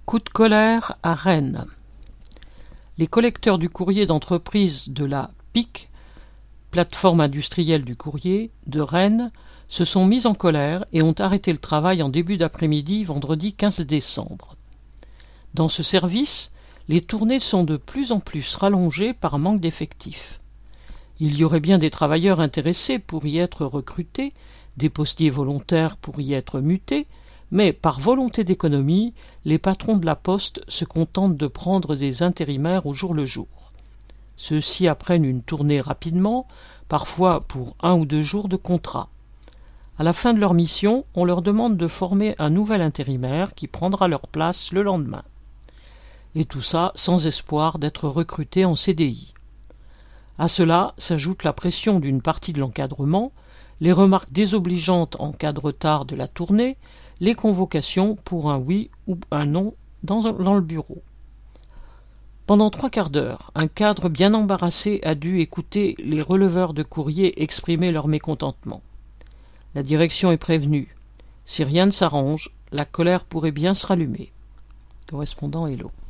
Coup de colère à Rennes. Les collecteurs du courrier d'entreprise de la PIC, plateforme industrielle du courrier, de Rennes, se sont mis en colère et ont arrêté le travail en début d'après-midi, vendredi 15 décembre. Dans ce service, les tournées sont de plus en plus rallongées par manque d'effectifs. Il y aurait bien des travailleurs intéressés pour y être recrutés, des postiers volontaires pour y être mutés, mais par volonté d'économie, les patrons de la poste se contentent de prendre des intérimaires au jour le jour. Ceux-ci apprennent une tournée rapidement, parfois pour 1 ou 2 jours de contrat. À la fin de leur mission, on leur demande de former un nouvel intérimaire qui prendra leur place le lendemain. Et tout ça sans espoir d'être recruté en CDI. À cela s'ajoute la pression d'une partie de l'encadrement, les remarques désobligeantes en cas de retard de la tournée, les convocations pour un oui ou un non dans le bureau. Pendant 3/4 d'heure, un cadre bien embarrassé a dû écouter les releveurs de courrier exprimer leur mécontentement. La direction est prévenue. Si rien ne s'arrange, la colère pourrait bien se rallumer. Correspondant Hello.